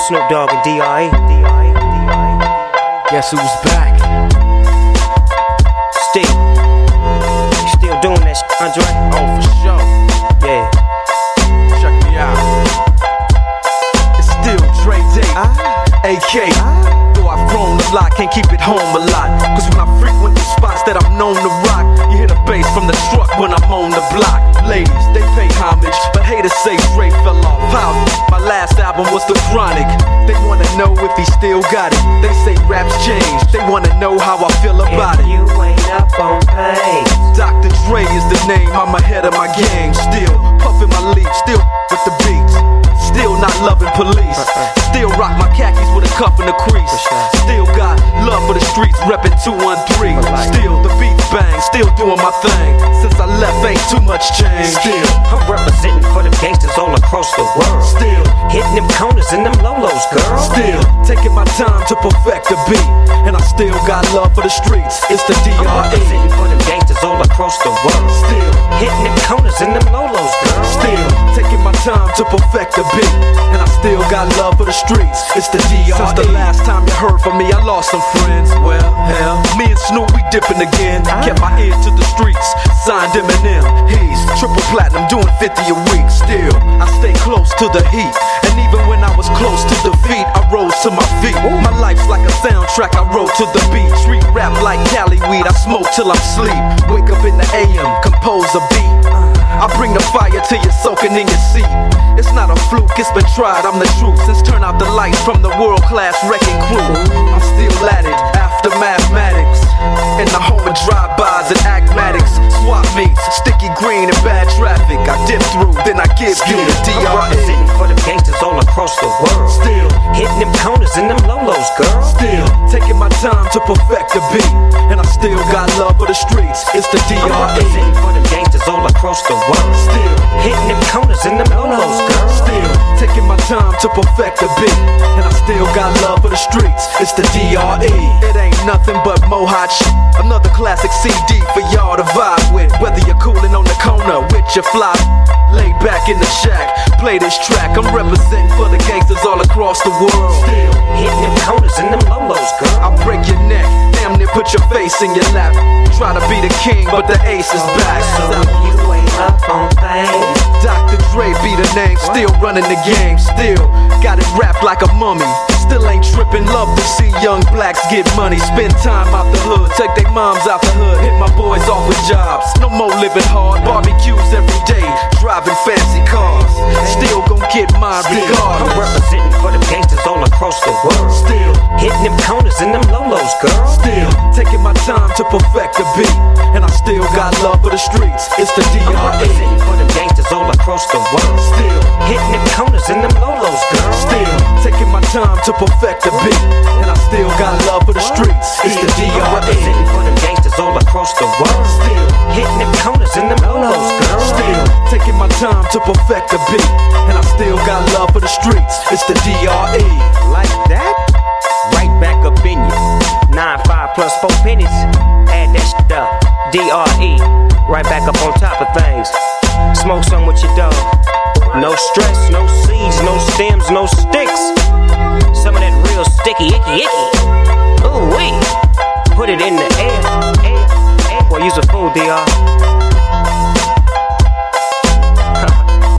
Snoop Dogg and D.R.E. Guess who's back? Steve, you still doing that shit, Andre? Oh, for sure. Yeah. Check me out. It's still Dre Day, AK. Though I've grown a lot, can't keep it home a lot. Cause when I frequent the spots that I'm known to rock, you hear the bass from the truck when I'm on the block. Ladies, they pay homage, but haters say Dre fell off. How? My last album was The Chronic. They wanna know if he still got it. They say raps changed. They wanna know how I feel about it. If you ain't up on pain, Dr. Dre is the name, I'm ahead of my game. Still puffin' my leaf, still with the beats. Still not loving police. Still rock my khakis with a cuff and a crease. Still got love for the streets, reppin' 213. Still the beats bang, still doing my thing. Since I left, ain't too much change. Still I'm representing for the gangsters all across the world. Still hitting them corners and them lolos, girl. Still taking my time to perfect the beat. And I still got love for the streets. It's the I'm D.R.E. representing for the gangsters all across the world. Still hitting them corners and them lolos, girl. Still taking my time to perfect the beat. And I still got love for the streets. It's the D.R.E. Since the last time you heard from me, I lost some friends. Well, hell, me and Snoop, we dipping again. Kept my ear to the streets. Signed Eminem. He's triple platinum, doing 50 a week. Still, I stay close to the heat. And even when I was close to defeat, I rose to my feet. My life's like a soundtrack, I wrote to the beat. Street rap like Cali weed, I smoke till I'm sleep. Wake up in the AM, compose a beat. I bring the fire till you're soaking in your seat. It's not a fluke, it's been tried, I'm the truth. Since turn out the lights from the world-class wrecking crew, I'm still at it, after mathematics. In the home of drive-bys and acmatics. Swap meets, sticky green and bad traffic. I dip through, then I give you the I'm D.R.E. representing for the gangsters all across the world. Still hitting them corners and them lolos, girl. Still taking my time to perfect the beat. And I still got love for the streets. It's the I'm D.R.E. representing for the gangsters all across the world. Still hitting them corners and them lolos, girl. Still taking my time to perfect the beat. And I still got love for the streets. It's the D.R.E. It ain't nothing but mo hot shit. Another classic CD for y'all to vibe with. Whether you're coolin' on the corner with your fly, lay back in the shack, play this track. I'm representing for the gangsters all across the world. Still hitting them corners and them lolos, girl. I'll break your neck, damn near put your face in your lap. Try to be the king, but the ace is back. So if you ain't up on pain, Dr. Dre be the name, still running the game. Still got it wrapped like a mummy. Still ain't trippin', love to see young blacks get money. Spend time out the hood, take their moms out the hood. Hit my boys off with jobs, no more living hard. Barbecues every day, driving fancy cars. Still gon' get mine I'm regardless. representing for the gangsters all across the world. Still hitting them corners and them lolos, girl. Still taking my time to perfect the beat. And I still got love for the streets. It's the I'm D.R.E. representing for the gangsters all across the world. Still hitting them corners and them lolos, girl. Still taking my time to perfect the beat. And I still got love for the streets. It's the I'm D.R.E. representing for the gangsters all across the world. Still hitting them corners and them lolos, girl. Still taking my time to perfect the beat. And I still got love for the streets. It's the D.R.E. Like that? Right back up in you. 9-5 plus 4 pennies. Add that shit up. D.R.E. Right back up on top of things. Smoke some with your dog. No stress, no seeds, no stems, no sticks. Some of that real sticky, icky. Ooh wee. Put it in the air. Boy, you's a fool, D.R.